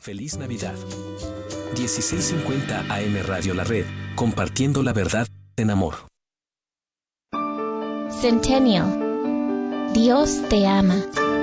Feliz Navidad. 1650 AM Radio La Red, compartiendo la verdad en amor. Centennial. Dios te ama.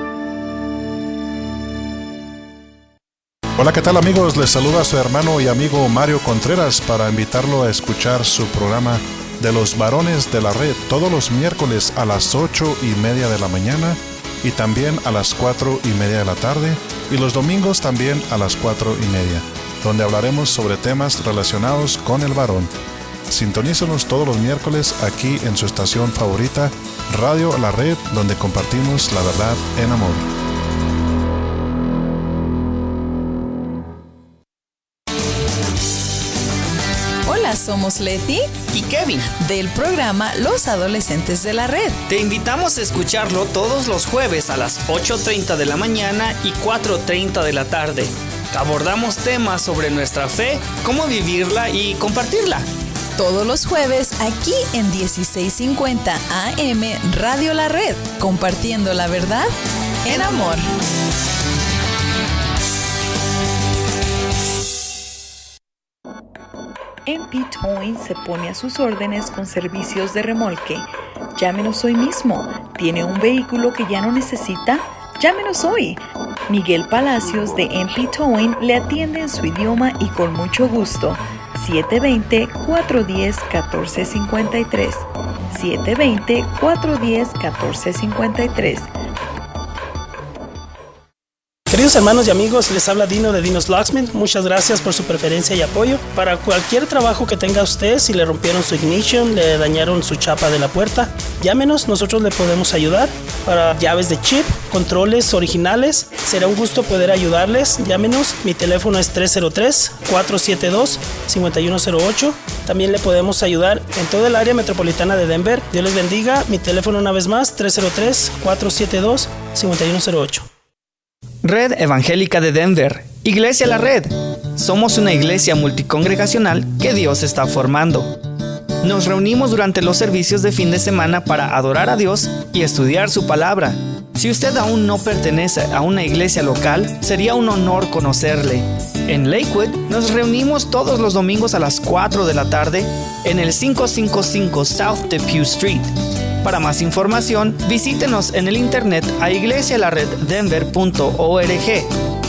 Hola, ¿qué tal amigos? Les saluda su hermano y amigo Mario Contreras para invitarlo a escuchar su programa de los varones de la red todos los miércoles a las 8:30 de la mañana y también a las 4:30 de la tarde y los domingos también a las 4:30, donde hablaremos sobre temas relacionados con el varón. Sintonícenos todos los miércoles aquí en su estación favorita, Radio La Red, donde compartimos la verdad en amor. Hola, somos Leti y Kevin del programa Los Adolescentes de la Red. Te invitamos a escucharlo todos los jueves a las 8:30 de la mañana y 4:30 de la tarde. Abordamos temas sobre nuestra fe, cómo vivirla y compartirla. Todos los jueves aquí en 1650 AM Radio La Red, compartiendo la verdad en amor. MP Towing se pone a sus órdenes con servicios de remolque. Llámenos hoy mismo. ¿Tiene un vehículo que ya no necesita? Llámenos hoy. Miguel Palacios de MP Towing le atiende en su idioma y con mucho gusto. 720-410-1453. 720-410-1453. Queridos hermanos y amigos, les habla Dino de Dino's Locksmith. Muchas gracias por su preferencia y apoyo. Para cualquier trabajo que tenga usted, si le rompieron su ignition, le dañaron su chapa de la puerta, llámenos, nosotros le podemos ayudar. Para llaves de chip, controles originales, será un gusto poder ayudarles. Llámenos, mi teléfono es 303-472-5108. También le podemos ayudar en toda el área metropolitana de Denver. Dios les bendiga. Mi teléfono una vez más, 303-472-5108. Red Evangélica de Denver, Iglesia La Red. Somos una iglesia multicongregacional que Dios está formando. Nos reunimos durante los servicios de fin de semana para adorar a Dios y estudiar su palabra. Si usted aún no pertenece a una iglesia local, sería un honor conocerle. En Lakewood nos reunimos todos los domingos a las 4 de la tarde en el 555 South Depew Street. Para más información, visítenos en el internet a iglesialareddenver.org,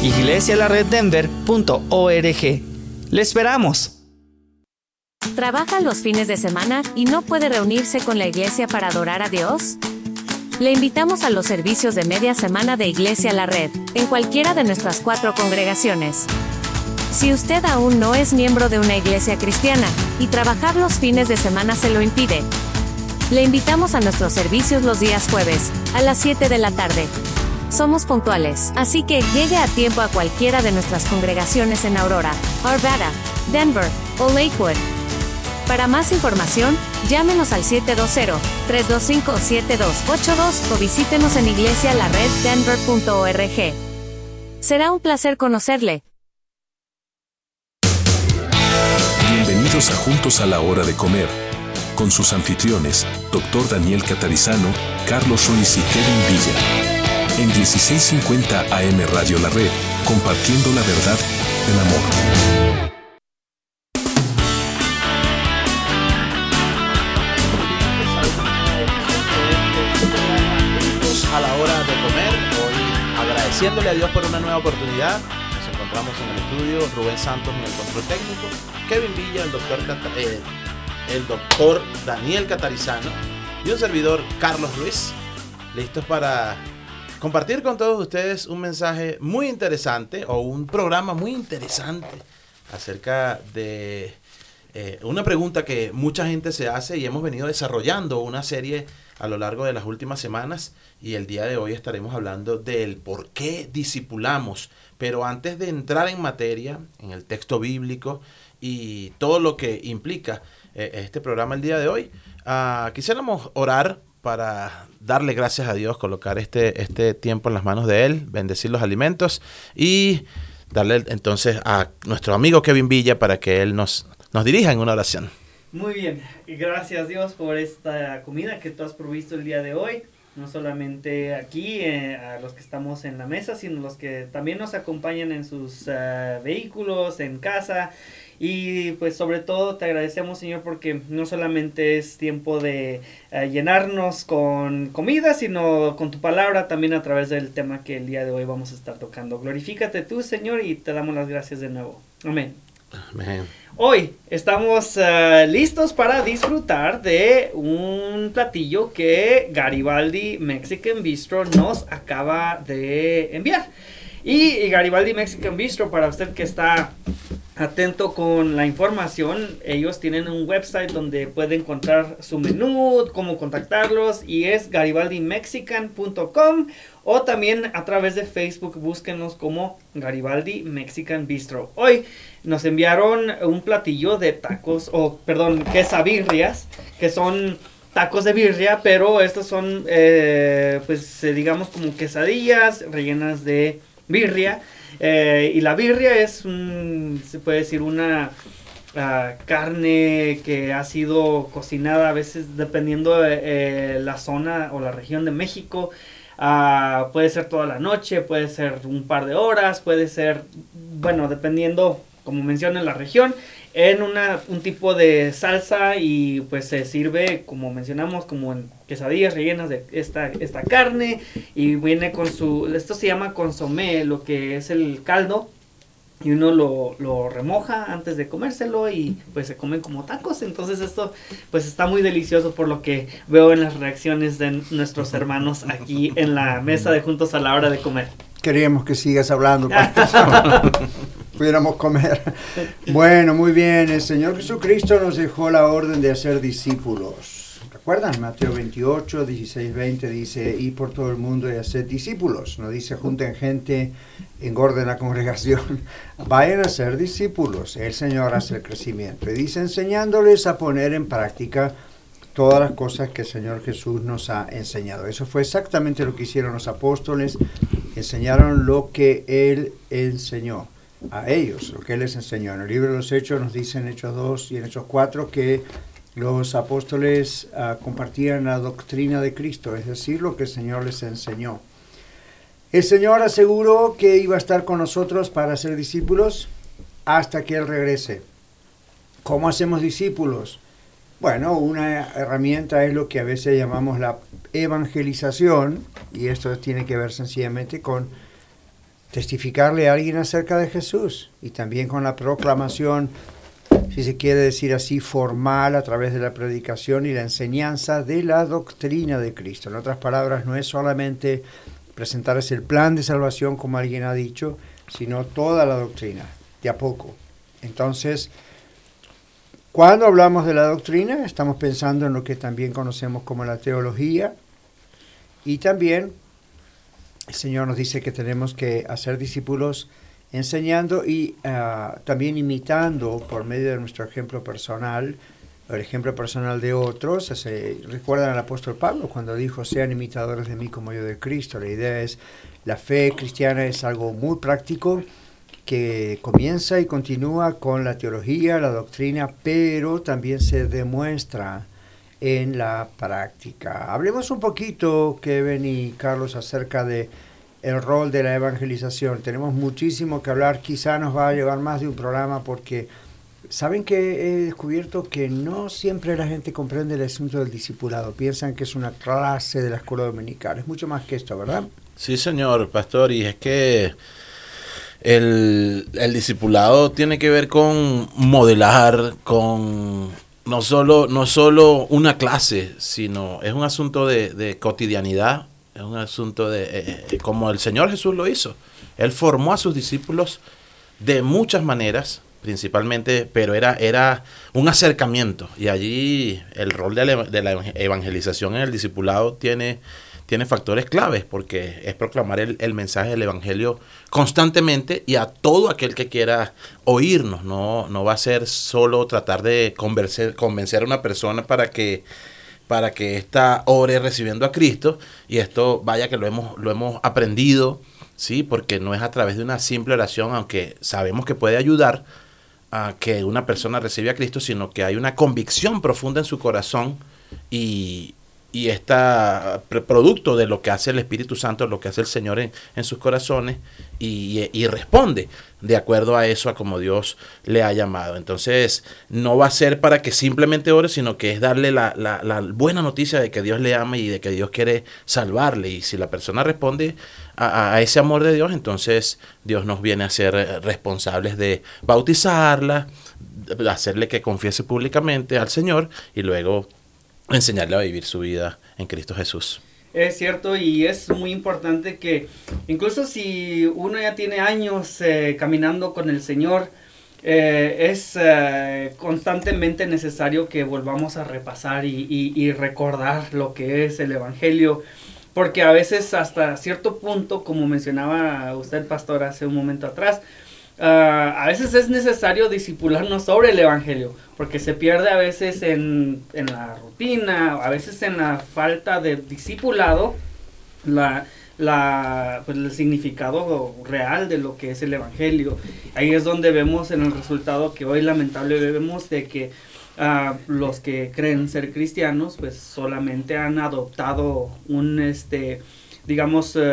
iglesialareddenver.org. ¡Le esperamos! ¿Trabaja los fines de semana y no puede reunirse con la iglesia para adorar a Dios? Le invitamos a los servicios de media semana de Iglesia La Red, en cualquiera de nuestras 4 congregaciones. Si usted aún no es miembro de una iglesia cristiana, y trabajar los fines de semana se lo impide, le invitamos a nuestros servicios los días jueves, a las 7 de la tarde. Somos puntuales, así que llegue a tiempo a cualquiera de nuestras congregaciones en Aurora, Arvada, Denver o Lakewood. Para más información, llámenos al 720-325-7282 o visítenos en iglesialareddenver.org. Será un placer conocerle. Bienvenidos a Juntos a la Hora de Comer, con sus anfitriones, Dr. Daniel Catarizano, Carlos Ruiz y Kevin Villa. En 1650 AM Radio La Red, compartiendo la verdad en amor. A la hora de comer, hoy agradeciéndole a Dios por una nueva oportunidad. Nos encontramos en el estudio, Rubén Santos en el control técnico, Kevin Villa, el doctor Daniel Catarizano y un servidor, Carlos Ruiz, listos para compartir con todos ustedes un mensaje muy interesante o un programa muy interesante acerca de una pregunta que mucha gente se hace y hemos venido desarrollando una serie a lo largo de las últimas semanas y el día de hoy estaremos hablando del por qué discipulamos. Pero antes de entrar en materia, en el texto bíblico y todo lo que implica este programa el día de hoy, quisiéramos orar para darle gracias a Dios, colocar este tiempo en las manos de Él, bendecir los alimentos y darle entonces a nuestro amigo Kevin Villa para que Él nos dirija en una oración. Muy bien, y gracias Dios por esta comida que tú has provisto el día de hoy. no solamente aquí, a los que estamos en la mesa, sino los que también nos acompañan en sus vehículos, en casa. Y pues sobre todo te agradecemos, Señor, porque no solamente es tiempo de llenarnos con comida, sino con tu palabra también a través del tema que el día de hoy vamos a estar tocando. Glorifícate tú, Señor, y te damos las gracias de nuevo. Amén. Amén. Hoy estamos listos para disfrutar de un platillo que Garibaldi Mexican Bistro nos acaba de enviar. Y Garibaldi Mexican Bistro, para usted que está atento con la información, ellos tienen un website donde puede encontrar su menú, cómo contactarlos, y es garibaldimexican.com, o también a través de Facebook búsquenos como Garibaldi Mexican Bistro. Hoy nos enviaron un platillo de tacos, quesabirrias, que son tacos de birria, pero estos son digamos como quesadillas rellenas de birria. Y la birria es se puede decir una carne que ha sido cocinada a veces dependiendo de la zona o la región de México. Puede ser toda la noche, puede ser un par de horas, puede ser, bueno, dependiendo, como menciona, la región, en un tipo de salsa, y pues se sirve, como mencionamos, como en quesadillas rellenas de esta carne, y viene con esto se llama consomé, lo que es el caldo, y uno lo remoja antes de comérselo, y pues se comen como tacos. Entonces esto pues está muy delicioso, por lo que veo en las reacciones de nuestros hermanos aquí en la mesa de Juntos a la Hora de Comer. Queríamos que sigas hablando, pudiéramos comer. Bueno, muy bien. El Señor Jesucristo nos dejó la orden de hacer discípulos. ¿Recuerdan? Mateo 28, 16, 20 dice, y por todo el mundo y hacer discípulos. No dice junten gente, engorden la congregación. Vayan a ser discípulos. El Señor hace el crecimiento. Y dice, enseñándoles a poner en práctica todas las cosas que el Señor Jesús nos ha enseñado. Eso fue exactamente lo que hicieron los apóstoles. Enseñaron lo que Él enseñó a ellos, lo que Él les enseñó. En el libro de los Hechos nos dice en Hechos 2 y en Hechos 4 que los apóstoles compartían la doctrina de Cristo, es decir, lo que el Señor les enseñó. El Señor aseguró que iba a estar con nosotros para ser discípulos hasta que Él regrese. ¿Cómo hacemos discípulos? Bueno, una herramienta es lo que a veces llamamos la evangelización, y esto tiene que ver sencillamente con testificarle a alguien acerca de Jesús, y también con la proclamación, si se quiere decir así, formal, a través de la predicación y la enseñanza de la doctrina de Cristo. En otras palabras, no es solamente presentarles el plan de salvación, como alguien ha dicho, sino toda la doctrina, de a poco. Entonces, cuando hablamos de la doctrina, estamos pensando en lo que también conocemos como la teología, y también el Señor nos dice que tenemos que hacer discípulos enseñando y también imitando por medio de nuestro ejemplo personal, el ejemplo personal de otros. Recuerdan al apóstol Pablo cuando dijo, sean imitadores de mí como yo de Cristo. La idea es, la fe cristiana es algo muy práctico, que comienza y continúa con la teología, la doctrina, pero también se demuestra en la práctica. Hablemos un poquito, Kevin y Carlos, acerca de el rol de la evangelización. Tenemos muchísimo que hablar, quizá nos va a llevar más de un programa, porque saben que he descubierto que no siempre la gente comprende el asunto del discipulado. Piensan que es una clase de la escuela dominical. Es mucho más que esto, ¿verdad? Sí, señor, pastor, y es que el discipulado tiene que ver con modelar, con no solo una clase, sino es un asunto de cotidianidad, es un asunto de como el Señor Jesús lo hizo. Él formó a sus discípulos de muchas maneras, principalmente, pero era un acercamiento, y allí el rol de la evangelización en el discipulado tiene factores claves, porque es proclamar el mensaje del evangelio constantemente y a todo aquel que quiera oírnos. No va a ser solo tratar de convencer a una persona para que ésta ore recibiendo a Cristo, y esto vaya que lo hemos aprendido, ¿sí? Porque no es a través de una simple oración, aunque sabemos que puede ayudar a que una persona reciba a Cristo, sino que hay una convicción profunda en su corazón, y y producto de lo que hace el Espíritu Santo, lo que hace el Señor en sus corazones, y responde de acuerdo a eso, a como Dios le ha llamado. Entonces, no va a ser para que simplemente ore, sino que es darle la buena noticia de que Dios le ama y de que Dios quiere salvarle. Y si la persona responde a ese amor de Dios, entonces Dios nos viene a ser responsables de bautizarla, de hacerle que confiese públicamente al Señor y luego enseñarle a vivir su vida en Cristo Jesús. Es cierto, y es muy importante que incluso si uno ya tiene años caminando con el Señor, es constantemente necesario que volvamos a repasar y recordar lo que es el Evangelio, porque a veces hasta cierto punto, como mencionaba usted, pastor, hace un momento atrás, a veces es necesario discipularnos sobre el Evangelio, porque se pierde a veces en la rutina, a veces en la falta de discipulado, pues el significado real de lo que es el Evangelio. Ahí es donde vemos en el resultado que hoy lamentablemente vemos de que los que creen ser cristianos, pues solamente han adoptado digamos,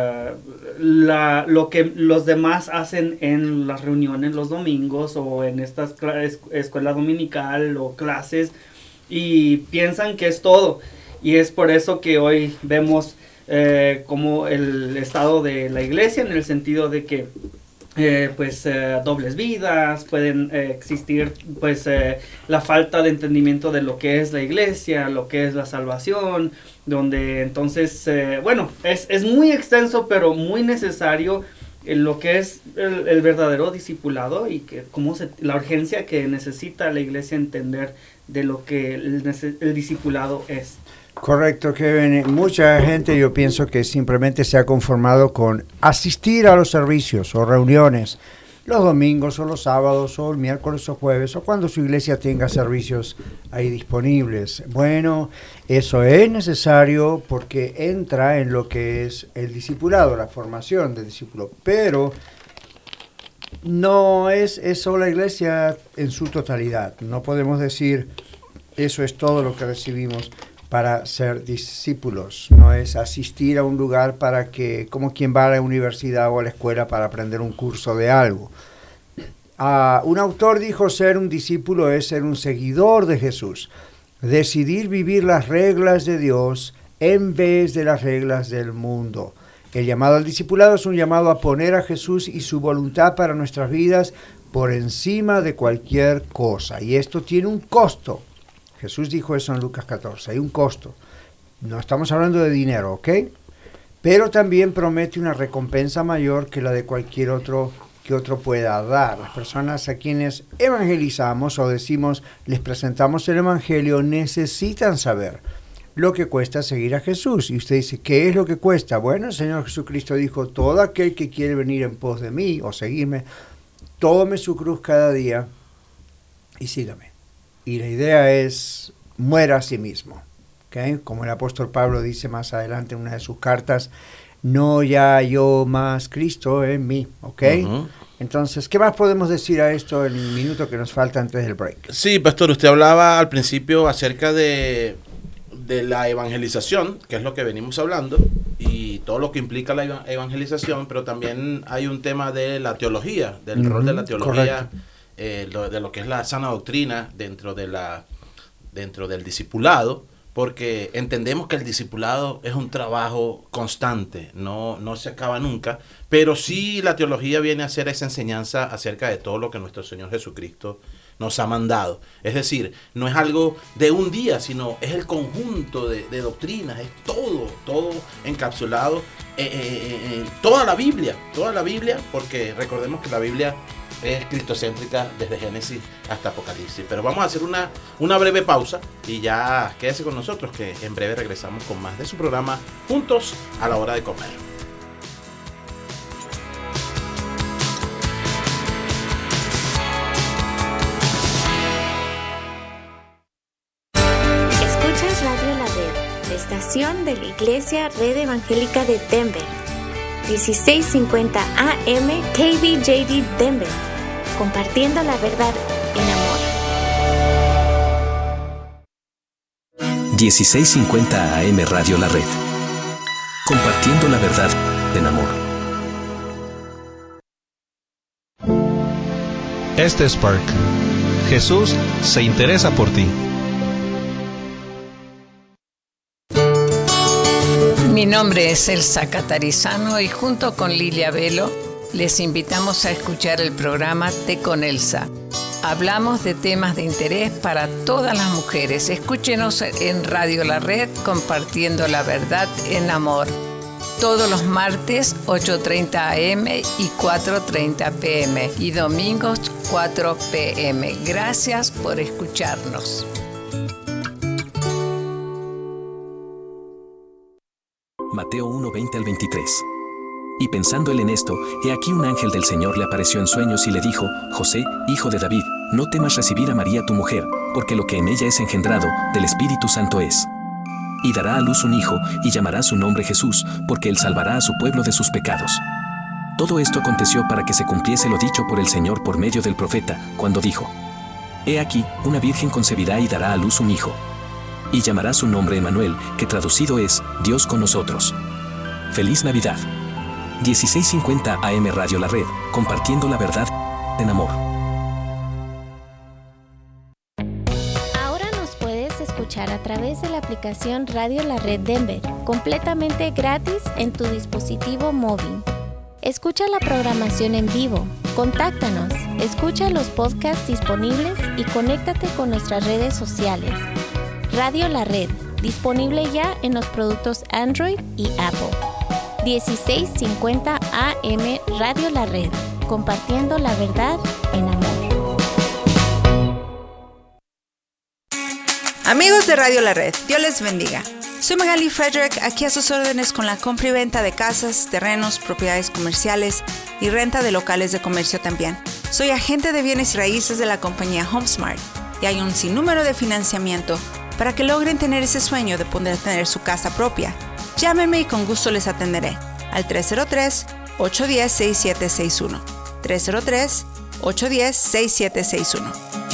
lo que los demás hacen en las reuniones los domingos o en estas escuela dominical o clases, y piensan que es todo. Y es por eso que hoy vemos como el estado de la iglesia, en el sentido de que dobles vidas, pueden existir la falta de entendimiento de lo que es la iglesia, lo que es la salvación, donde entonces, es muy extenso, pero muy necesario lo que es el verdadero discipulado, y que la urgencia que necesita la iglesia entender de lo que el discipulado es. Correcto, Kevin. Mucha gente, yo pienso que simplemente se ha conformado con asistir a los servicios o reuniones los domingos o los sábados o el miércoles o jueves o cuando su iglesia tenga servicios ahí disponibles. Bueno, eso es necesario porque entra en lo que es el discipulado, la formación del discípulo, pero no es eso la iglesia en su totalidad. No podemos decir eso es todo lo que recibimos para ser discípulos. No es asistir a un lugar para que, como quien va a la universidad o a la escuela para aprender un curso de algo. Un autor dijo: ser un discípulo es ser un seguidor de Jesús, decidir vivir las reglas de Dios en vez de las reglas del mundo. El llamado al discipulado es un llamado a poner a Jesús y su voluntad para nuestras vidas por encima de cualquier cosa, y esto tiene un costo. Jesús dijo eso en Lucas 14, hay un costo. No estamos hablando de dinero, ¿ok? Pero también promete una recompensa mayor que la de cualquier otro que otro pueda dar. Las personas a quienes evangelizamos o decimos, les presentamos el Evangelio, necesitan saber lo que cuesta seguir a Jesús. Y usted dice, ¿qué es lo que cuesta? Bueno, el Señor Jesucristo dijo, todo aquel que quiere venir en pos de mí o seguirme, tome su cruz cada día y sígame. Y la idea es, muera a sí mismo. ¿Okay? Como el apóstol Pablo dice más adelante en una de sus cartas, no ya yo más Cristo en mí. ¿Ok? Uh-huh. Entonces, ¿qué más podemos decir a esto en el minuto que nos falta antes del break? Sí, pastor, usted hablaba al principio acerca de la evangelización, que es lo que venimos hablando, y todo lo que implica la evangelización, pero también hay un tema de la teología, del rol de la teología, de lo que es la sana doctrina dentro del discipulado, porque entendemos que el discipulado es un trabajo constante, no se acaba nunca, pero sí la teología viene a hacer esa enseñanza acerca de todo lo que nuestro Señor Jesucristo nos ha mandado. Es decir, no es algo de un día, sino es el conjunto de doctrinas, es todo encapsulado en toda la Biblia, porque recordemos que la Biblia es cristocéntrica desde Génesis hasta Apocalipsis. Pero vamos a hacer una breve pausa y ya quédese con nosotros, que en breve regresamos con más de su programa Juntos a la Hora de Comer. Escuchas Radio La Red, la estación de la Iglesia Red Evangélica de Denver. 1650 AM KBJD Denver, compartiendo la verdad en amor. 1650 AM Radio La Red. Compartiendo la verdad en amor. Este es Park. Jesús se interesa por ti. Mi nombre es Elsa Catarizano y junto con Lilia Velo les invitamos a escuchar el programa Té con Elsa. Hablamos de temas de interés para todas las mujeres. Escúchenos en Radio La Red, compartiendo la verdad en amor. Todos los martes, 8:30 AM y 4:30 PM. Y domingos, 4 PM. Gracias por escucharnos. Mateo 1:20 al 23. Y pensando él en esto, he aquí un ángel del Señor le apareció en sueños y le dijo: José, hijo de David, no temas recibir a María tu mujer, porque lo que en ella es engendrado, del Espíritu Santo es. Y dará a luz un hijo, y llamará su nombre Jesús, porque él salvará a su pueblo de sus pecados. Todo esto aconteció para que se cumpliese lo dicho por el Señor por medio del profeta, cuando dijo: He aquí, una virgen concebirá y dará a luz un hijo. Y llamará su nombre Emmanuel, que traducido es, Dios con nosotros. ¡Feliz Navidad! 1650 AM Radio La Red, compartiendo la verdad en amor. Ahora nos puedes escuchar a través de la aplicación Radio La Red Denver, completamente gratis en tu dispositivo móvil. Escucha la programación en vivo, contáctanos, escucha los podcasts disponibles y conéctate con nuestras redes sociales. Radio La Red, disponible ya en los productos Android y Apple. 1650 AM Radio La Red, compartiendo la verdad en amor. Amigos de Radio La Red, Dios les bendiga. Soy Magali Frederick, aquí a sus órdenes con la compra y venta de casas, terrenos, propiedades comerciales y renta de locales de comercio también. Soy agente de bienes raíces de la compañía HomeSmart y hay un sinnúmero de financiamiento para que logren tener ese sueño de poder tener su casa propia. Llámenme y con gusto les atenderé al 303-810-6761. 303-810-6761.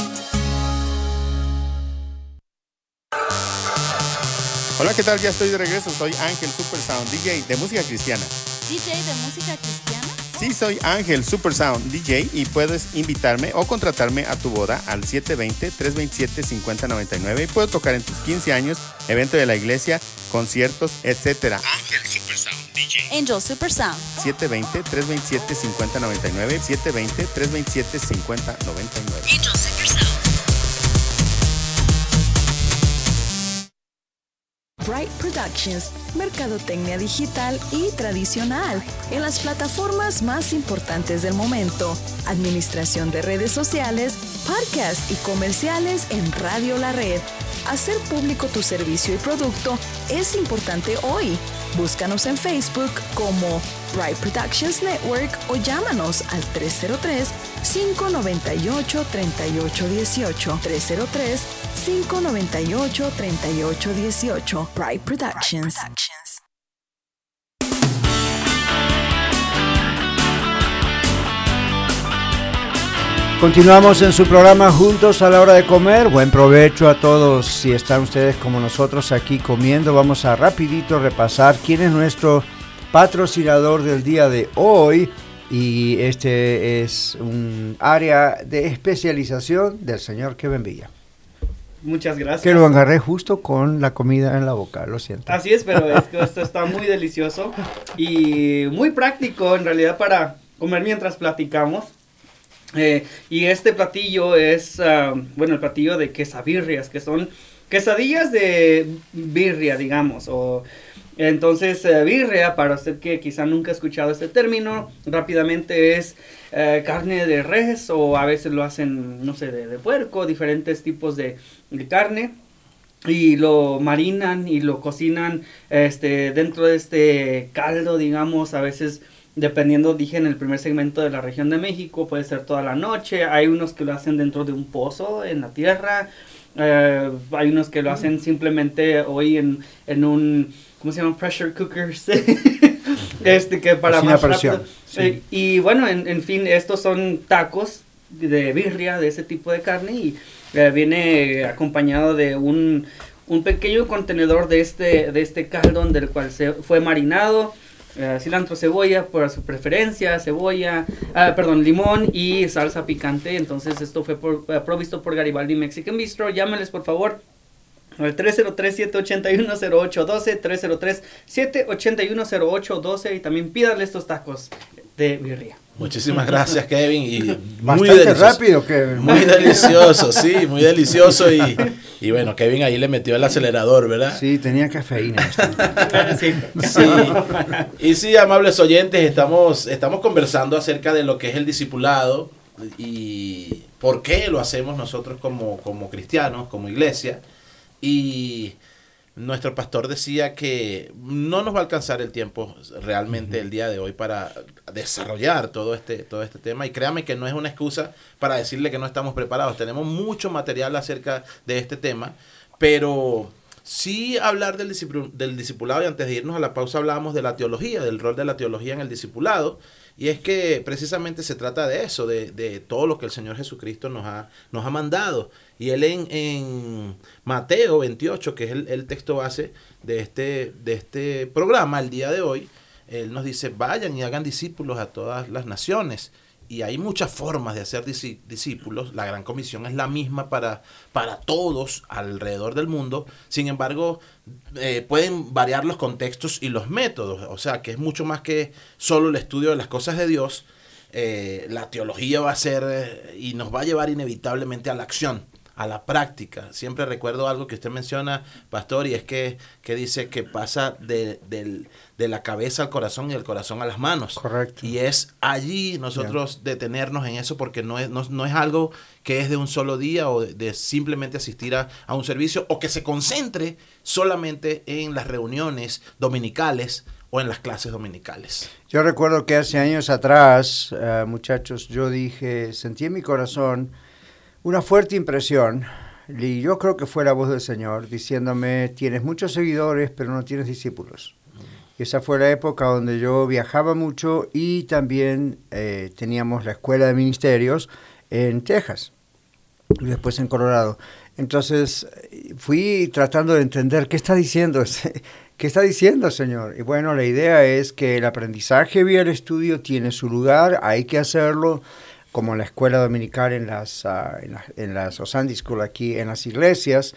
Hola, ¿qué tal? Ya estoy de regreso. Soy Ángel Supersound, DJ de música cristiana. ¿DJ de música cristiana? Sí, soy Ángel Supersound, DJ, y puedes invitarme o contratarme a tu boda al 720-327-5099 y puedo tocar en tus 15 años, evento de la iglesia, conciertos, etc. Ángel Supersound, DJ. Angel Supersound. 720-327-5099, 720-327-5099. Angel Supersound. Bright Productions, mercadotecnia digital y tradicional en las plataformas más importantes del momento, administración de redes sociales, podcasts y comerciales en Radio La Red. Hacer público tu servicio y producto es importante hoy. Búscanos en Facebook como Bright Productions Network o llámanos al 303-598-3818. 303-598-3818. Bright Productions. Continuamos en su programa Juntos a la Hora de Comer. Buen provecho a todos. Si están ustedes como nosotros aquí comiendo, vamos a rapidito repasar quién es nuestro patrocinador del día de hoy. Y este es un área de especialización del señor Kevin Villa. Muchas gracias. Que lo agarré justo con la comida en la boca, lo siento. Así es, pero es que esto está muy delicioso y muy práctico en realidad para comer mientras platicamos. Y este platillo es, el platillo de quesabirrias, que son quesadillas de birria, digamos, entonces birria, para usted que quizá nunca ha escuchado este término, rápidamente es carne de res, o a veces lo hacen, no sé, de puerco, diferentes tipos de carne, y lo marinan y lo cocinan dentro de este caldo, digamos, a veces, dependiendo, dije en el primer segmento, de la región de México, puede ser toda la noche. Hay unos que lo hacen dentro de un pozo en la tierra, hay unos que lo hacen simplemente hoy en un, ¿cómo se llama? Pressure cookers. Que para más rápido. Sí. Y bueno, en fin, estos son tacos de birria, de ese tipo de carne, y viene acompañado de un un pequeño contenedor de este caldo del cual se fue marinado, cilantro, cebolla por su preferencia, limón y salsa picante. Entonces esto fue provisto por Garibaldi Mexican Bistro. Llámenles por favor al 303-781-0812, 303-781-0812 y también pídale estos tacos de birria. Muchísimas gracias, Kevin. Y muy delicioso. Rápido, Kevin. Muy delicioso, sí, muy delicioso. Y bueno, Kevin ahí le metió el acelerador, ¿verdad? Sí, tenía cafeína. Sí. Y sí, amables oyentes, estamos conversando acerca de lo que es el discipulado y por qué lo hacemos nosotros como cristianos, como iglesia. Y nuestro pastor decía que no nos va a alcanzar el tiempo realmente el día de hoy para desarrollar todo este tema, y créame que no es una excusa para decirle que no estamos preparados. Tenemos mucho material acerca de este tema, pero sí hablar del discipulado, y antes de irnos a la pausa hablábamos de la teología, del rol de la teología en el discipulado, y es que precisamente se trata de eso, de todo lo que el Señor Jesucristo nos ha mandado. Y él en Mateo 28, que es el texto base de este programa el día de hoy, él nos dice, vayan y hagan discípulos a todas las naciones. Y hay muchas formas de hacer discípulos. La Gran Comisión es la misma para todos alrededor del mundo. Sin embargo, pueden variar los contextos y los métodos. O sea, que es mucho más que solo el estudio de las cosas de Dios. La teología va a ser y nos va a llevar inevitablemente a la acción, a la práctica. Siempre recuerdo algo que usted menciona, pastor, y es que dice que pasa de la cabeza al corazón y del corazón a las manos. Correcto. Y es allí nosotros detenernos en eso, porque no es algo que es de un solo día o de simplemente asistir a un servicio, o que se concentre solamente en las reuniones dominicales o en las clases dominicales. Yo recuerdo que hace años atrás, muchachos, yo sentí en mi corazón una fuerte impresión, y yo creo que fue la voz del Señor diciéndome, tienes muchos seguidores pero no tienes discípulos. Y esa fue la época donde yo viajaba mucho, y también teníamos la escuela de ministerios en Texas y después en Colorado. Entonces fui tratando de entender qué está diciendo Señor. Y bueno, la idea es que el aprendizaje vía el estudio tiene su lugar, hay que hacerlo, como en la escuela dominical en las o Sunday School aquí en las iglesias,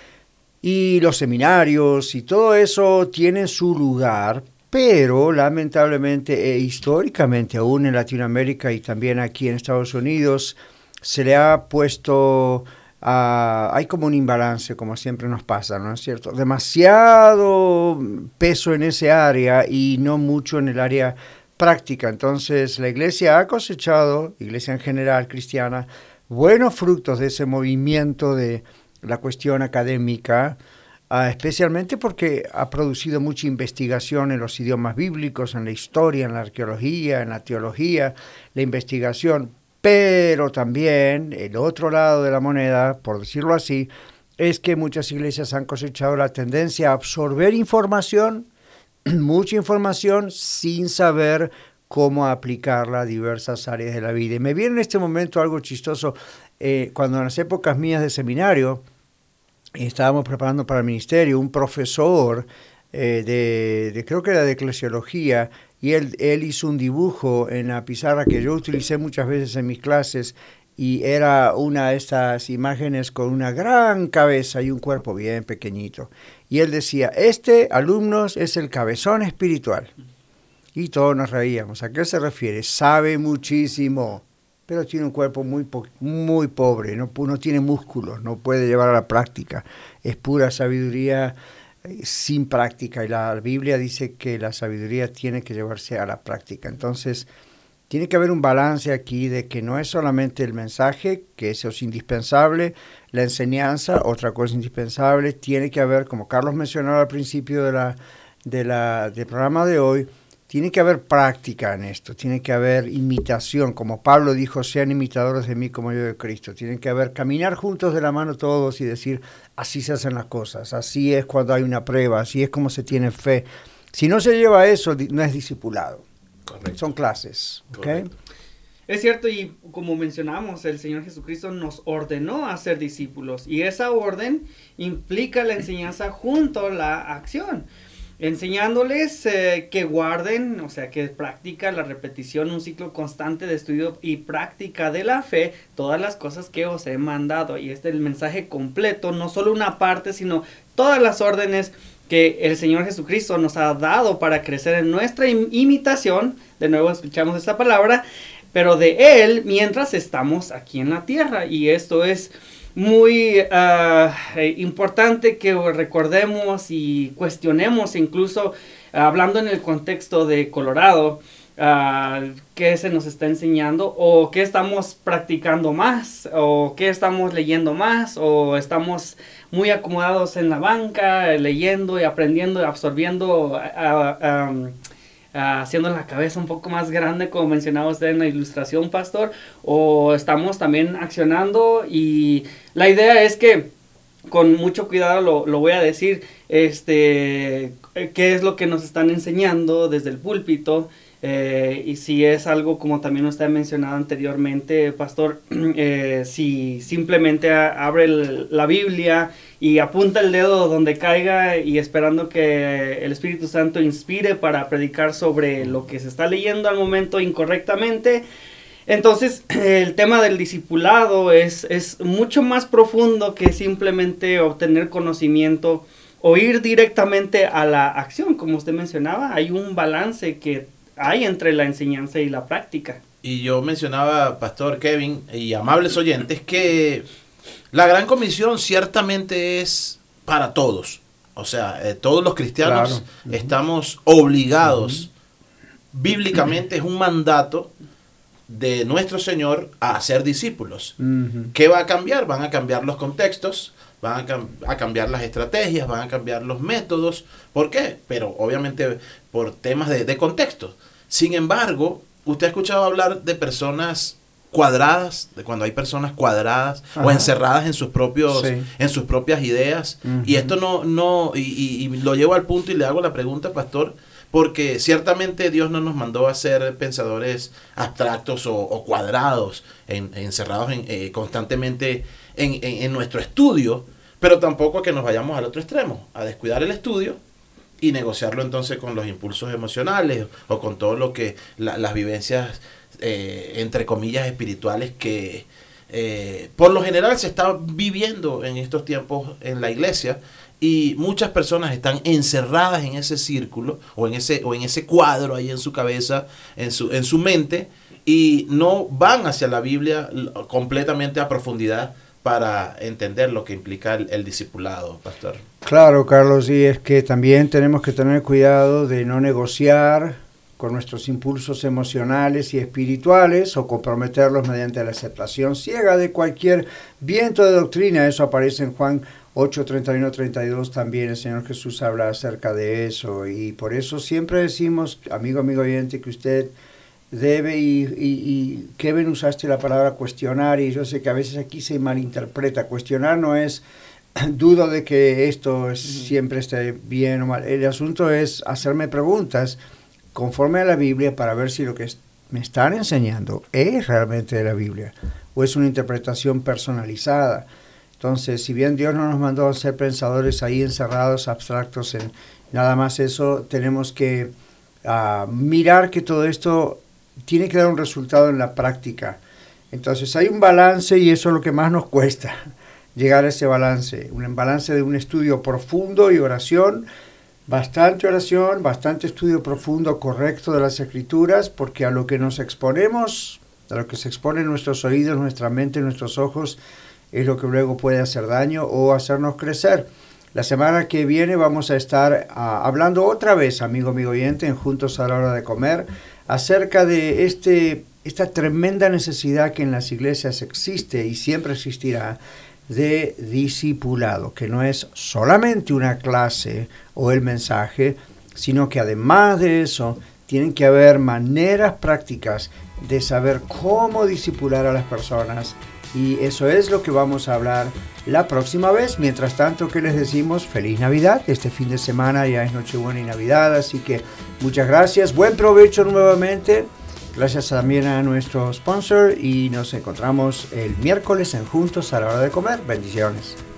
y los seminarios y todo eso tiene su lugar, pero lamentablemente e históricamente aún en Latinoamérica y también aquí en Estados Unidos se le ha puesto, hay como un imbalance, como siempre nos pasa, ¿no es cierto? Demasiado peso en ese área y no mucho en el área práctica. Entonces la iglesia ha cosechado, iglesia en general cristiana, buenos frutos de ese movimiento de la cuestión académica, especialmente porque ha producido mucha investigación en los idiomas bíblicos, en la historia, en la arqueología, en la teología, la investigación, pero también el otro lado de la moneda, por decirlo así, es que muchas iglesias han cosechado la tendencia a absorber información, mucha información, sin saber cómo aplicarla a diversas áreas de la vida. Y me viene en este momento algo chistoso. Cuando en las épocas mías de seminario estábamos preparando para el ministerio, un profesor creo que era de eclesiología, y él hizo un dibujo en la pizarra que yo utilicé muchas veces en mis clases, y era una de estas imágenes con una gran cabeza y un cuerpo bien pequeñito. Y él decía, alumnos, es el cabezón espiritual. Y todos nos reíamos. ¿A qué se refiere? Sabe muchísimo, pero tiene un cuerpo muy pobre, no tiene músculos, no puede llevar a la práctica. Es pura sabiduría sin práctica. Y la Biblia dice que la sabiduría tiene que llevarse a la práctica. Entonces, tiene que haber un balance aquí de que no es solamente el mensaje, que eso es indispensable, la enseñanza, otra cosa indispensable, tiene que haber, como Carlos mencionó al principio del programa de hoy, tiene que haber práctica en esto, tiene que haber imitación, como Pablo dijo, sean imitadores de mí como yo de Cristo, tienen que haber, caminar juntos de la mano todos y decir, así se hacen las cosas, así es cuando hay una prueba, así es como se tiene fe. Si no se lleva eso, no es discipulado. Correcto. Son clases. ¿Okay? Es cierto, y como mencionamos, el Señor Jesucristo nos ordenó a ser discípulos, y esa orden implica la enseñanza junto a la acción, enseñándoles que guarden, o sea, que practican la repetición, un ciclo constante de estudio y práctica de la fe, todas las cosas que os he mandado. Y este es el mensaje completo, no solo una parte, sino todas las órdenes que el Señor Jesucristo nos ha dado para crecer en nuestra imitación. De nuevo escuchamos esta palabra, pero de Él mientras estamos aquí en la tierra. Y esto es muy importante que recordemos y cuestionemos, incluso hablando en el contexto de Colorado, qué se nos está enseñando, o qué estamos practicando más, o qué estamos leyendo más, o estamos muy acomodados en la banca, leyendo y aprendiendo y absorbiendo, haciendo la cabeza un poco más grande, como mencionaba usted en la ilustración, pastor, o estamos también accionando. Y la idea es que, con mucho cuidado lo voy a decir, qué es lo que nos están enseñando desde el púlpito, y si es algo, como también usted ha mencionado anteriormente, pastor, si simplemente abre la Biblia y apunta el dedo donde caiga y esperando que el Espíritu Santo inspire para predicar sobre lo que se está leyendo al momento incorrectamente, entonces el tema del discipulado es mucho más profundo que simplemente obtener conocimiento o ir directamente a la acción. Como usted mencionaba, hay un balance que hay entre la enseñanza y la práctica. Y yo mencionaba, pastor Kevin y amables oyentes, que la Gran Comisión ciertamente es para todos. O sea, todos los cristianos estamos obligados, bíblicamente es un mandato de nuestro Señor a ser discípulos. ¿Qué va a cambiar? Van a cambiar los contextos, van a cambiar las estrategias, van a cambiar los métodos. ¿Por qué? Pero obviamente por temas de contexto. Sin embargo, usted ha escuchado hablar de personas cuadradas, de cuando hay personas cuadradas o encerradas en sus propias ideas. Y esto y lo llevo al punto y le hago la pregunta, pastor, porque ciertamente Dios no nos mandó a ser pensadores abstractos o cuadrados, encerrados constantemente en nuestro estudio, pero tampoco a que nos vayamos al otro extremo, a descuidar el estudio y negociarlo entonces con los impulsos emocionales o con todo lo que las vivencias, entre comillas, espirituales que por lo general se está viviendo en estos tiempos en la iglesia. Y muchas personas están encerradas en ese círculo o en ese cuadro ahí en su cabeza, en su mente, y no van hacia la Biblia completamente a profundidad para entender lo que implica el discipulado, pastor. Claro, Carlos, y es que también tenemos que tener cuidado de no negociar con nuestros impulsos emocionales y espirituales o comprometerlos mediante la aceptación ciega de cualquier viento de doctrina. Eso aparece en Juan 8, 31, 32 también. El Señor Jesús habla acerca de eso, y por eso siempre decimos, amigo oyente, que usted debe, y Kevin, usaste la palabra cuestionar, y yo sé que a veces aquí se malinterpreta. Cuestionar no es dudo de que esto siempre esté bien o mal. El asunto es hacerme preguntas conforme a la Biblia para ver si lo que me están enseñando es realmente de la Biblia o es una interpretación personalizada. Entonces, si bien Dios no nos mandó a ser pensadores ahí encerrados, abstractos en nada más eso, tenemos que mirar que todo esto tiene que dar un resultado en la práctica. Entonces, hay un balance, y eso es lo que más nos cuesta, llegar a ese balance. Un balance de un estudio profundo y oración, bastante estudio profundo, correcto de las Escrituras, porque a lo que nos exponemos, a lo que se exponen nuestros oídos, nuestra mente, nuestros ojos, es lo que luego puede hacer daño o hacernos crecer. La semana que viene vamos a estar hablando otra vez, amigo oyente, en Juntos a la Hora de Comer, acerca de esta tremenda necesidad que en las iglesias existe y siempre existirá de discipulado, que no es solamente una clase o el mensaje, sino que además de eso tienen que haber maneras prácticas de saber cómo discipular a las personas. Y eso es lo que vamos a hablar la próxima vez. Mientras tanto, ¿qué les decimos? Feliz Navidad. Este fin de semana ya es Nochebuena y Navidad, así que muchas gracias. Buen provecho nuevamente. Gracias también a nuestro sponsor y nos encontramos el miércoles en Juntos a la Hora de Comer. Bendiciones.